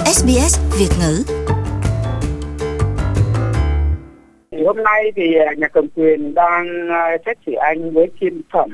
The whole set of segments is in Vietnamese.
SBS Việt ngữ. Hôm nay thì nhà cầm quyền đang xét xử anh với phiên thẩm.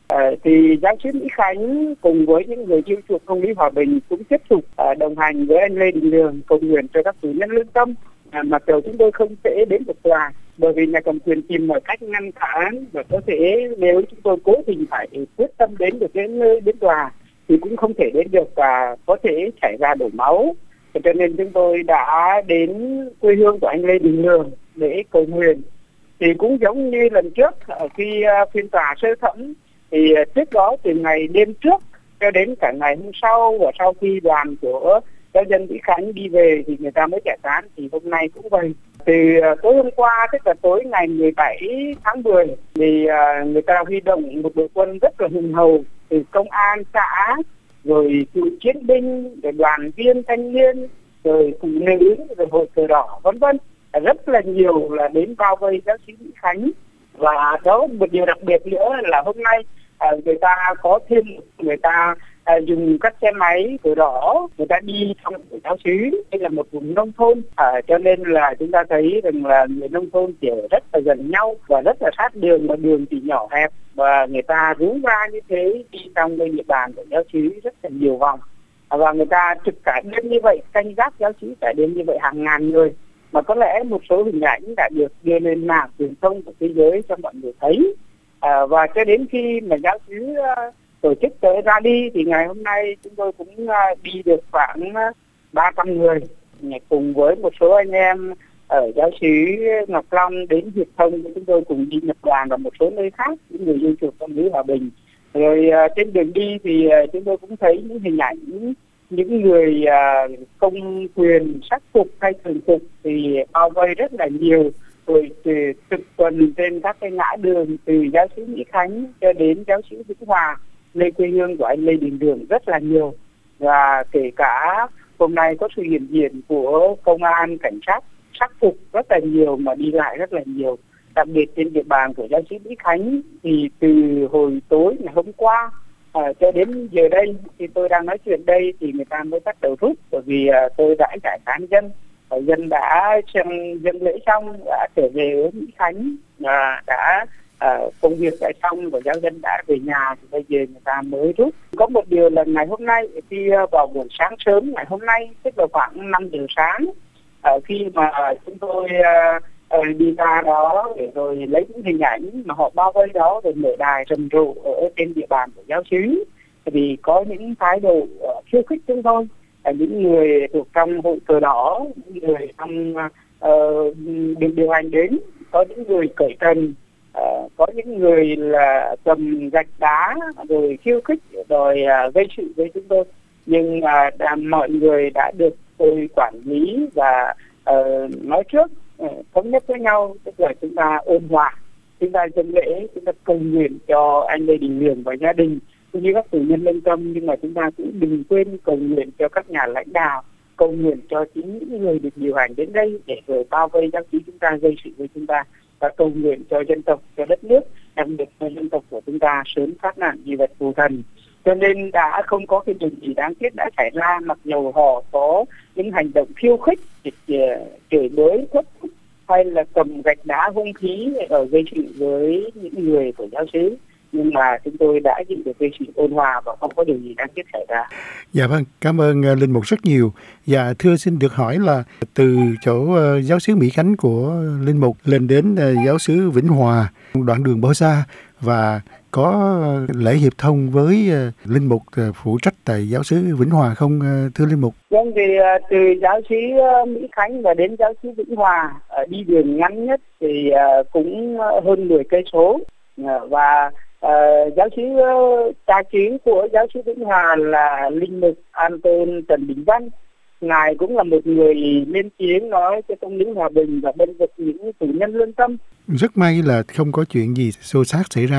Thì giáo sư Mỹ Khánh cùng với những người yêu chuộng công lý hòa bình cũng tiếp tục đồng hành với anh Lê Đình Lượng cầu nguyện cho các tù nhân lương tâm. Mặc dù chúng tôi không thể đến được tòa bởi vì nhà cầm quyền tìm mọi cách ngăn cản, và có thể nếu chúng tôi cố tình phải quyết tâm đến được đến tòa thì cũng không thể đến được và có thể xảy ra đổ máu. Cho nên chúng tôi đã đến quê hương của anh Lê Đình Lượng để cầu nguyện. Thì cũng giống như lần trước khi phiên tòa sơ thẩm, thì trước đó từ ngày đêm trước cho đến cả ngày hôm sau, và sau khi đoàn của giáo dân Mỹ Khánh đi về thì người ta mới giải tán. Thì hôm nay cũng vậy. Từ tối hôm qua, tức là tối ngày 17 tháng 10, thì người ta huy động một đội quân rất là hùng hậu từ công an xã, rồi cựu chiến binh, rồi đoàn viên thanh niên, rồi phụ nữ, rồi hội cờ đỏ, vân vân, rất là nhiều là đến bao vây giáo sĩ Mỹ Khánh. Và đó, một điều đặc biệt nữa là hôm nay người ta có thêm, người ta dùng các xe máy cờ đỏ, người ta đi trong giáo xứ. Đây là một vùng nông thôn, cho nên là chúng ta thấy rằng là người nông thôn thì rất là gần nhau và rất là sát đường, mà đường thì nhỏ hẹp, và người ta rú ra như thế đi trong cái địa bàn của giáo xứ rất là nhiều vòng, và người ta trực cả đêm như vậy, canh gác giáo xứ cả đêm như vậy, hàng ngàn người. Mà có lẽ một số hình ảnh đã được đưa lên mạng truyền thông của thế giới cho mọi người thấy. Và cho đến khi mà giáo xứ tổ chức tới ra đi thì ngày hôm nay chúng tôi cũng đi được khoảng 300 người cùng với một số anh em ở giáo xứ Ngọc Long đến Hiệp Thông. Chúng tôi cùng đi nhập đoàn và một số nơi khác, những người yêu chuộng công lý hòa bình. Rồi trên đường đi thì chúng tôi cũng thấy những hình ảnh những người công quyền sắc phục hay thường phục thì bao vây rất là nhiều, rồi trực tuần trên các cái ngã đường từ giáo xứ Mỹ Khánh cho đến giáo xứ Vĩnh Hòa, nơi quê hương của anh Lê Đình Lượng, rất là nhiều. Và kể cả hôm nay có sự hiện diện của công an, cảnh sát sắc phục rất là nhiều, mà đi lại rất là nhiều. Đặc biệt trên địa bàn của giáo xứ Mỹ Khánh thì từ hồi tối ngày hôm qua cho đến giờ đây khi tôi đang nói chuyện đây thì người ta mới bắt đầu rút, bởi vì tôi đã giải tán dân, dân đã dân lễ xong đã trở về với Mỹ Khánh và đã công việc đã xong, và giáo dân đã về nhà, thì bây giờ người ta mới rút. Có một điều là ngày hôm nay khi vào buổi sáng sớm ngày hôm nay, tức là khoảng 5 giờ sáng, khi mà chúng tôi đi ra đó để rồi lấy những hình ảnh mà họ bao vây đó, rồi mở đài rầm rộ ở trên địa bàn của giáo xứ, vì có những thái độ khiêu khích chúng tôi, những người thuộc trong hội cờ đỏ, những người trong được điều hành đến, có những người cởi trần, có những người là cầm gạch đá rồi khiêu khích, rồi gây sự với chúng tôi. Nhưng mọi người đã được tôi quản lý và nói trước, thống nhất với nhau, tức là chúng ta ôn hòa, chúng ta dâng lễ, chúng ta cầu nguyện cho anh Lê Đình Lượng và gia đình cũng như các tù nhân lương tâm. Nhưng mà chúng ta cũng đừng quên cầu nguyện cho các nhà lãnh đạo, cầu nguyện cho chính những người được điều hành đến đây để rồi bao vây giáo sĩ chúng ta, gây sự với chúng ta, và cầu nguyện cho dân tộc, cho đất nước, đặc biệt cho dân tộc của chúng ta sớm thoát nạn dị vật phù thần. Cho nên đã không có cái điều gì đáng tiếc đã xảy ra, mặc dù họ có những hành động khiêu khích, chửi bới, quất hay là cầm gạch đá, hung khí ở gây sự với những người của giáo xứ, nhưng mà chúng tôi đã giữ được cái sự ôn hòa và không có điều gì đáng tiếc xảy ra. Dạ vâng, cảm ơn Linh Mục rất nhiều. Dạ thưa, xin được hỏi là từ chỗ giáo xứ Mỹ Khánh của Linh Mục lên đến giáo xứ Vĩnh Hòa, đoạn đường bao xa, và có lễ hiệp thông với Linh Mục phụ trách tại giáo xứ Vĩnh Hòa không thưa Linh Mục? Vâng, thì từ giáo xứ Mỹ Khánh và đến giáo xứ Vĩnh Hòa đi đường ngắn nhất thì cũng hơn 10 cây số, và giáo xứ cha xứ của giáo xứ Vĩnh Hòa là Linh Mục Anton Trần Đình Văn. Ngài cũng là một người lên tiếng nói cho công lý hòa bình và bên vực những tù nhân lương tâm. Rất may là không có chuyện gì xô xát xảy ra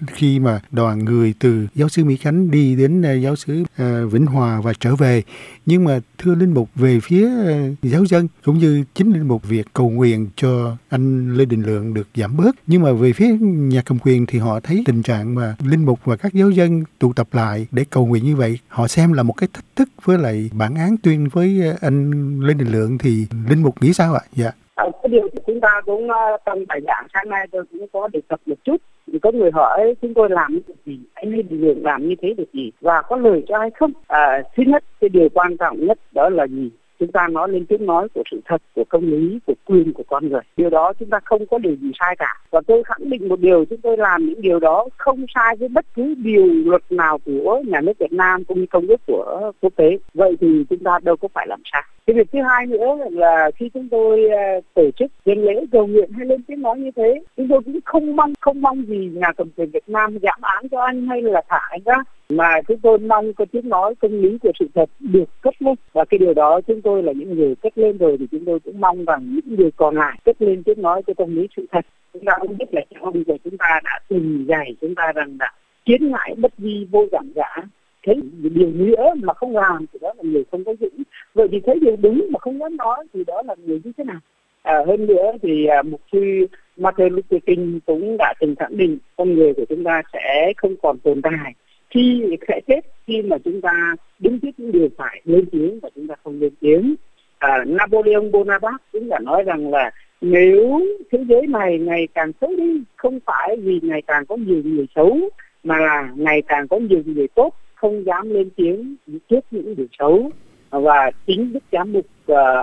khi mà đoàn người từ giáo xứ Mỹ Khánh đi đến giáo xứ Vĩnh Hòa và trở về. Nhưng mà thưa linh mục, về phía giáo dân cũng như chính linh mục việc cầu nguyện cho anh Lê Đình Lượng được giảm bớt, nhưng mà về phía nhà cầm quyền thì họ thấy tình trạng mà linh mục và các giáo dân tụ tập lại để cầu nguyện như vậy, họ xem là một cái thách thức với lại bản án tuyên với anh Lê Đình Lượng, thì linh mục nghĩ sao ạ? Dạ. Cái điều chúng ta cũng trong bài giảng sáng nay tôi cũng có đề cập một chút. Thì có người hỏi chúng tôi làm được gì, anh Lê Đình Lượng làm như thế được gì và có lời cho hay không. Thứ nhất, cái điều quan trọng nhất đó là gì? Chúng ta nói lên tiếng nói của sự thật, của công lý, của quyền của con người. Điều đó chúng ta không có điều gì sai cả. Và tôi khẳng định một điều, chúng tôi làm những điều đó không sai với bất cứ điều luật nào của nhà nước Việt Nam cũng như công ước của quốc tế. Vậy thì chúng ta đâu có phải làm sai. Cái việc thứ hai nữa là khi chúng tôi tổ chức dân lễ cầu nguyện hay lên tiếng nói như thế, chúng tôi cũng không mong gì nhà cầm quyền Việt Nam giảm án cho anh hay là thả anh ra, mà chúng tôi mong có tiếng nói công lý của sự thật được cất lên. Và cái điều đó chúng tôi là những người cất lên rồi, thì chúng tôi cũng mong rằng những người còn lại cất lên tiếng nói cho công lý sự thật. Chúng ta không biết là trong giờ chúng ta đã từng dạy chúng ta rằng là chiến ngại bất vi vô giảm giả, thấy điều nữa mà không làm thì đó là người không có dũng. Vậy thì thấy điều đúng mà không dám nói thì đó là người như thế nào? Hơn nữa thì mục sư Martin Luther King cũng đã từng khẳng định con người của chúng ta sẽ không còn tồn tại khi sẽ chết khi mà chúng ta đứng trước những điều phải lên tiếng và chúng ta không lên tiếng. Napoleon Bonaparte cũng đã nói rằng là nếu thế giới này ngày càng xấu đi, không phải vì ngày càng có nhiều người xấu, mà là ngày càng có nhiều người tốt không dám lên tiếng trước những điều xấu. Và chính Đức Giám mục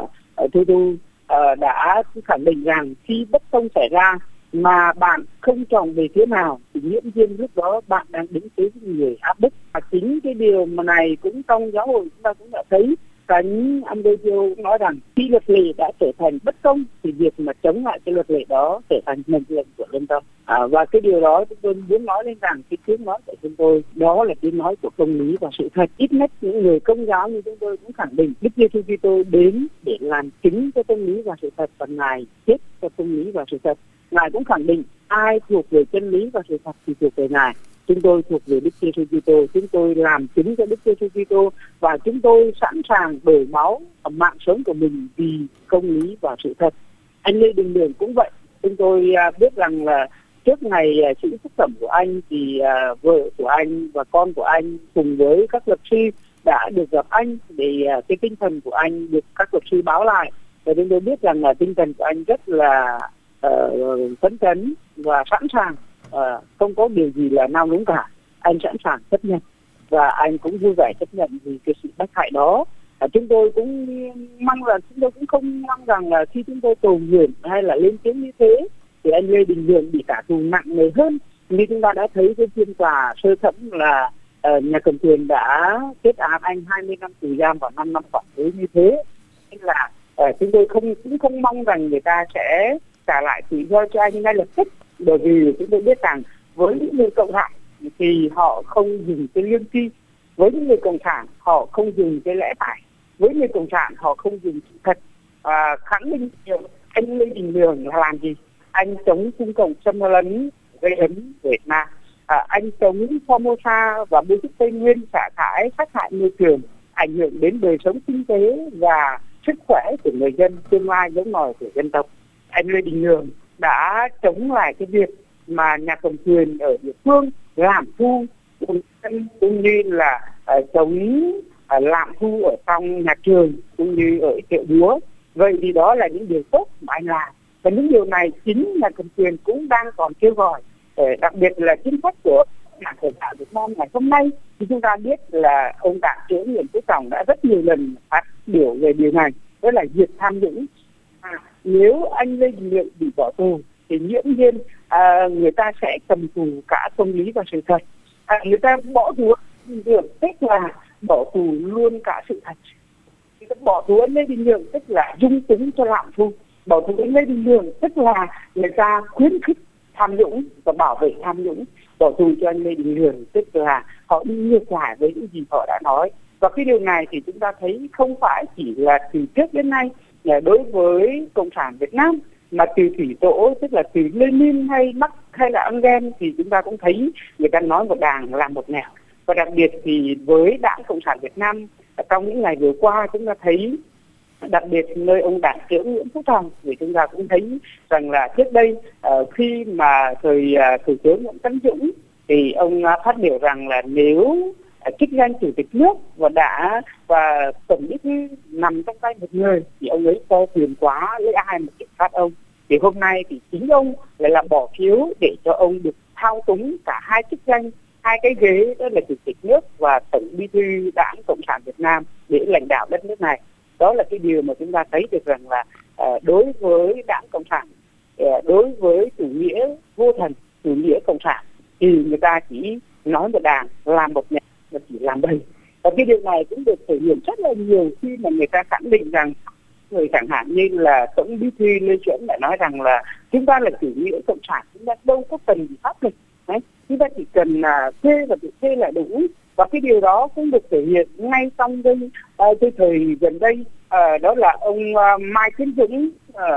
Thu Thu đã khẳng định rằng khi bất công xảy ra mà bạn không chọn về phía nào thì nghiễm nhiên lúc đó bạn đang đứng dưới người áp bức. Và chính cái điều mà này cũng trong giáo hội chúng ta cũng đã thấy. Thánh Ambrosio nói rằng khi luật lệ đã trở thành bất công thì việc mà chống lại cái luật lệ đó trở thành mệnh lệnh của lương tâm. Và cái điều đó chúng tôi muốn nói lên rằng cái tiếng nói của chúng tôi đó là tiếng nói của công lý và sự thật. Ít nhất những người công giáo như chúng tôi cũng khẳng định Đức Giêsu Kitô đến để làm chứng cho công lý và sự thật, và Ngài chết cho công lý và sự thật. Ngài cũng khẳng định ai thuộc về chân lý và sự thật thì thuộc về Ngài. Chúng tôi thuộc về Đức Giêsu Kitô, chúng tôi làm chứng cho Đức Giêsu Kitô và chúng tôi sẵn sàng đổ máu mạng sống của mình vì công lý và sự thật. Anh Lê Đình Lượng cũng vậy. Chúng tôi biết rằng là trước ngày xử phúc thẩm của anh thì vợ của anh và con của anh cùng với các luật sư đã được gặp anh để cái tinh thần của anh được các luật sư báo lại. Và chúng tôi biết rằng là tinh thần của anh rất là phấn chấn và sẵn sàng, không có điều gì là nao núng cả. Anh sẵn sàng chấp nhận và anh cũng vui vẻ chấp nhận vì cái sự bất hại đó. Chúng tôi cũng mong là chúng tôi cũng không mong rằng là khi chúng tôi cầu nguyện hay là lên tiếng như thế thì anh Lê Đình Lượng bị trả thù nặng nề hơn. Như chúng ta đã thấy cái phiên tòa sơ thẩm là nhà cầm quyền đã kết án anh 20 năm tù giam và 5 năm quản chế như thế. Nên là chúng tôi cũng không mong rằng người ta sẽ trả lại tự do cho anh ngay lập tức, bởi vì chúng tôi biết rằng với những người cộng sản thì họ không dùng cái lương tri, với những người cộng sản họ không dùng cái lẽ phải, với người cộng sản họ không dùng sự thật. Khẳng định anh Lê Đình Lượng là làm gì? Anh chống Trung Cộng xâm lấn gây hấn Việt Nam, anh chống Formosa và bưu trúc Tây Nguyên xả thải sát hại môi trường, ảnh hưởng đến đời sống kinh tế và sức khỏe của người dân, tương lai giống nòi của dân tộc. Anh Lê Đình Lượng đã chống lại cái việc mà nhà cầm quyền ở địa phương làm thu cũng như là chống lạm thu ở trong nhà trường cũng như ở chợ búa. Vậy thì đó là những điều tốt mà anh làm, và những điều này chính nhà cầm quyền cũng đang còn kêu gọi. Đặc biệt là chính sách của Đảng Cộng sản Việt Nam ngày hôm nay thì chúng ta biết là ông Đảng trưởng Nguyễn Phú Trọng đã rất nhiều lần phát biểu về điều này, đó là diệt tham nhũng. Nếu anh Lê Đình Lượng bị bỏ tù thì nghiễm nhiên người ta sẽ cầm tù cả công lý và sự thật. Người ta bỏ tù được tức là bỏ tù luôn cả sự thật. Người ta bỏ tù anh Lê Đình Lượng tức là dung túng cho lạm thu. Bỏ tù anh Lê Đình Lượng tức là người ta khuyến khích tham nhũng và bảo vệ tham nhũng. Bỏ tù cho anh Lê Đình Lượng tức là họ đi ngược lại với những gì họ đã nói. Và cái điều này thì chúng ta thấy không phải chỉ là từ trước đến nay đối với Cộng sản Việt Nam, mà từ thủy tổ tức là từ Lenin hay Mark hay là Engel thì chúng ta cũng thấy người ta nói một đảng làm một nẻo. Và đặc biệt thì với Đảng Cộng sản Việt Nam trong những ngày vừa qua chúng ta thấy, đặc biệt nơi ông Đảng trưởng Nguyễn Phú Trọng, thì chúng ta cũng thấy rằng là trước đây khi mà thời thủ tướng Nguyễn Tấn Dũng thì ông phát biểu rằng là nếu chức danh chủ tịch nước và tổng bí thư nằm trong tay một người thì ông ấy to quyền quá, lấy ai mà kiểm soát ông. Thì hôm nay thì chính ông lại là bỏ phiếu để cho ông được thao túng cả hai chức danh, hai cái ghế, đó là chủ tịch nước và tổng bí thư Đảng Cộng sản Việt Nam để lãnh đạo đất nước này. Đó là cái điều mà chúng ta thấy được rằng là đối với Đảng Cộng sản, đối với chủ nghĩa vô thần, chủ nghĩa cộng sản thì người ta chỉ nói một đảng, làm một nhà và chỉ làm bầy. Và cái điều này cũng được thể hiện rất là nhiều khi mà người ta khẳng định rằng, người chẳng hạn như là tổng bí thư Lê Duẩn đã nói rằng là chúng ta là chủ nghĩa cộng sản, chúng ta đâu có cần pháp luật, chúng ta chỉ cần thuê và tự thuê là đủ. Và cái điều đó cũng được thể hiện ngay trong cái thời gần đây, đó là ông Mai Tiến Dũng,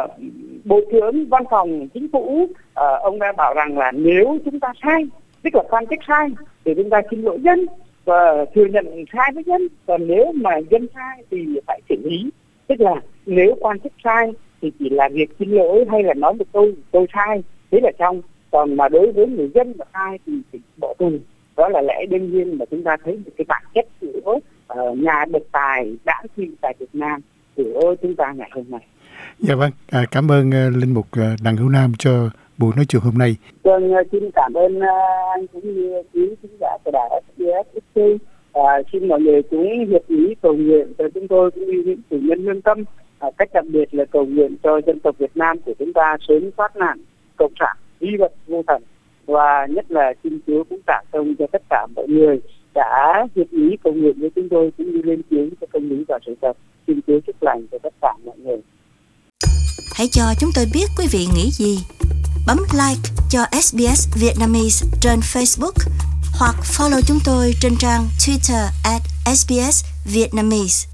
Bộ trưởng Văn phòng Chính phủ, ông đã bảo rằng là nếu chúng ta sai, tức là quan chức sai, thì chúng ta xin lỗi dân và thừa nhận sai với dân. Còn nếu mà dân sai thì phải xử lý. Tức là nếu quan chức sai thì chỉ là việc xin lỗi hay là nói một câu tôi sai, thế là xong. Còn mà đối với người dân mà sai thì phải bỏ tù. Đó là lẽ đương nhiên mà chúng ta thấy được cái bản chất của nhà độc tài đảng suy tại Việt Nam của chúng ta ngày hôm nay. Dạ vâng, cảm ơn Linh Mục Đặng Hữu Nam cho buổi nói chuyện hôm nay. Vâng, xin cảm ơn anh cũng như quý khán giả của đài SBS. Xin mọi người cũng hiệp ý cầu nguyện cho chúng tôi cũng như những cử nhân lương tâm, cách đặc biệt là cầu nguyện cho dân tộc Việt Nam của chúng ta sớm thoát nạn cộng sản vi vật vô thần. Và nhất là xin Chúa cũng trả công cho tất cả mọi người đã hiệp ý cầu nguyện với chúng tôi cũng như lên tiếng cho công lý và sự thật. Xin Chúa chúc lành cho tất cả mọi người. Hãy cho chúng tôi biết quý vị nghĩ gì. Bấm like cho SBS Vietnamese trên Facebook hoặc follow chúng tôi trên trang Twitter @SBS Vietnamese.